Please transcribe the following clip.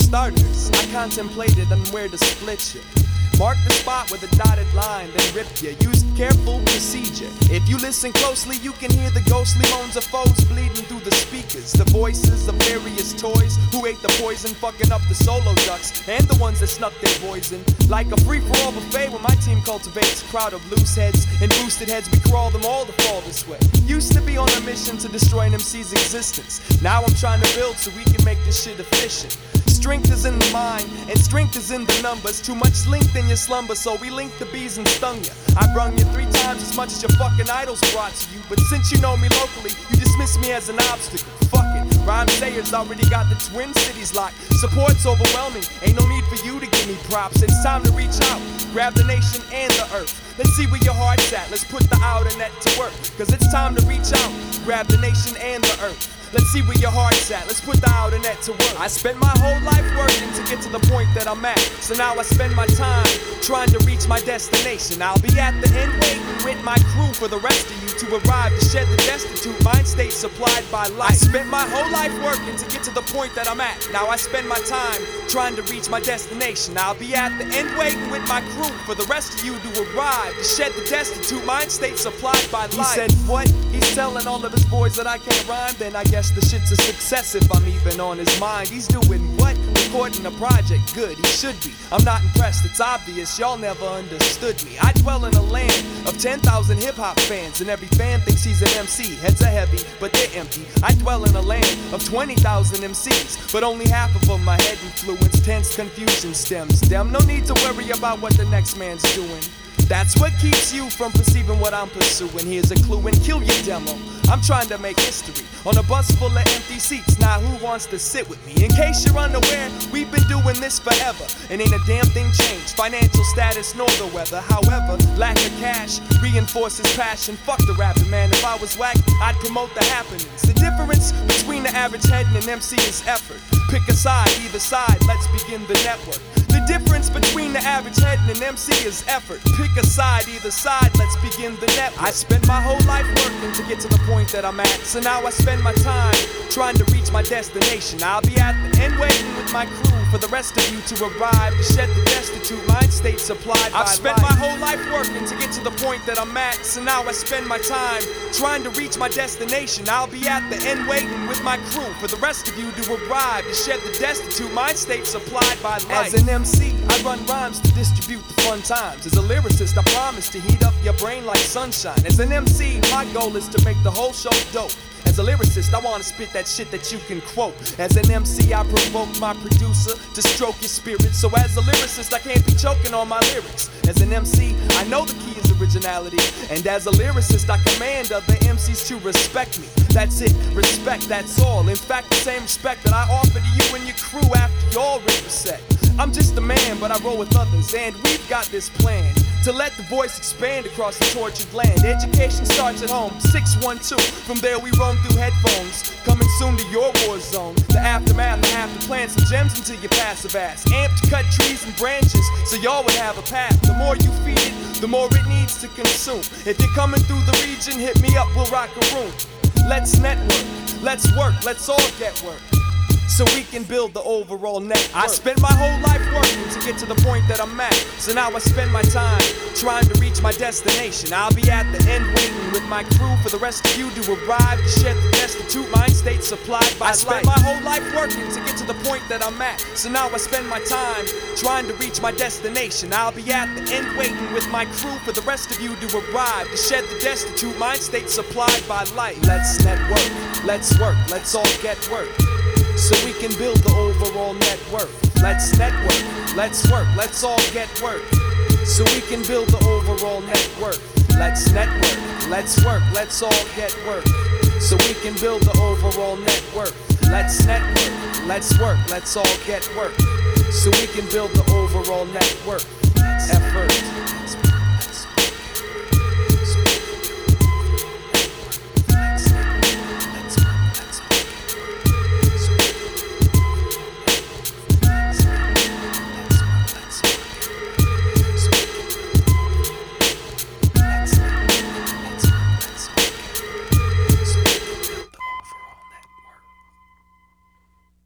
starters, I contemplated on where to split you. Mark the spot with a dotted line, then rip you. Use careful procedure. If you listen closely, you can hear the ghostly moans of foes bleeding through the speakers. The voices of various toys who ate the poison, fucking up the solo ducks and the ones that snuck their poison. Like a free-for-all buffet when my team cultivates a crowd of loose heads and boosted heads, we crawl them all to fall this way. Used to be on a mission to destroy an MC's existence. Now I'm trying to build so we can make this shit efficient. Strength is in the mind, and strength is in the numbers. Too much length in your slumber, so we linked the bees and stung ya. I brung you 3 times as much as your fucking idols brought to you. But since you know me locally, you dismiss me as an obstacle. Fuck it, Rhyme Sayers already got the Twin Cities locked. Support's overwhelming, ain't no need for you to give me props. It's time to reach out, grab the nation and the earth. Let's see where your heart's at, let's put the outer net to work. Cause it's time to reach out, grab the nation and the earth. Let's see where your heart's at, let's put the outer net to work. I spent my whole life working to get to the point that I'm at. So now I spend my time trying to reach my destination. I'll be at the end waiting with my crew for the rest of you to arrive to shed the destitute mind state supplied by life. I spent my whole life working to get to the point that I'm at. Now I spend my time trying to reach my destination. I'll be at the end waiting with my crew for the rest of you to arrive to shed the destitute mind state supplied by life. He said what? He's telling all of his boys that I can't rhyme. Then I guess the shit's a success if I'm even on his mind. He's doing what? Recording a project. Good, he should be. I'm not impressed, it's obvious y'all never understood me. I dwell in a land of 10,000 hip-hop fans, and every fan thinks he's an MC. Heads are heavy, but they're empty. I dwell in a land of 20,000 MCs, but only half of them my head influence. Tense confusion stems them. No need to worry about what the next man's doing. That's what keeps you from perceiving what I'm pursuing. Here's a clue and kill your demo. I'm trying to make history on a bus full of empty seats. Now who wants to sit with me? In case you're unaware, we've been doing this forever, and ain't a damn thing changed. Financial status nor the weather. However, lack of cash reinforces passion. Fuck the rapping, man. If I was whack, I'd promote the happenings. The difference between the average head and an MC is effort. Pick a side, either side, let's begin the network. The difference between the average head and an MC is effort. Pick a side, either side, let's begin the network. I spent my whole life working to get to the point that I'm at. So now I spend my time trying to reach my destination. I'll be at the end waiting with my crew for the rest of you to arrive to shed the destitute mind state supplied by life. I've spent my whole life working to get to the point that I'm at. So now I spend my time trying to reach my destination. I'll be at the end waiting with my crew for the rest of you to arrive to shed the destitute mind state supplied by life. As an MC, I run rhymes to distribute the fun times. As a lyricist, I promise to heat up your brain like sunshine. As an MC, my goal is to make the whole show dope. As a lyricist, I wanna spit that shit that you can quote. As an MC, I provoke my producer to stroke your spirit. So as a lyricist, I can't be choking on my lyrics. As an MC, I know the key is originality. And as a lyricist, I command other MCs to respect me. That's it, respect, that's all. In fact, the same respect that I offer to you and your crew after your already set. I'm just a man, but I roll with others, and we've got this plan to let the voice expand across the tortured land. Education starts at home, 612. From there we roam through headphones, coming soon to your war zone. The aftermath, I have to plant some gems into your passive ass. Amped to cut trees and branches, so y'all would have a path. The more you feed it, the more it needs to consume. If you're coming through the region, hit me up, we'll rock a room. Let's network, let's work, let's all get work, so we can build the overall network. I spent my whole life working to get to the point that I'm at. So now I spend my time trying to reach my destination. I'll be at the end waiting with my crew for the rest of you to arrive to shed the destitute mind state supplied by life. I spent my whole life working to get to the point that I'm at. So now I spend my time trying to reach my destination. I'll be at the end waiting with my crew for the rest of you to arrive to shed the destitute mind state supplied by life. Let's network, let's work, let's all get work, so we can build the overall network. Let's network, let's work, let's all get work, so we can build the overall network. Let's network, let's work, let's all get work, so we can build the overall network. Let's network, let's work, let's all get work, so we can build the overall network. Effort.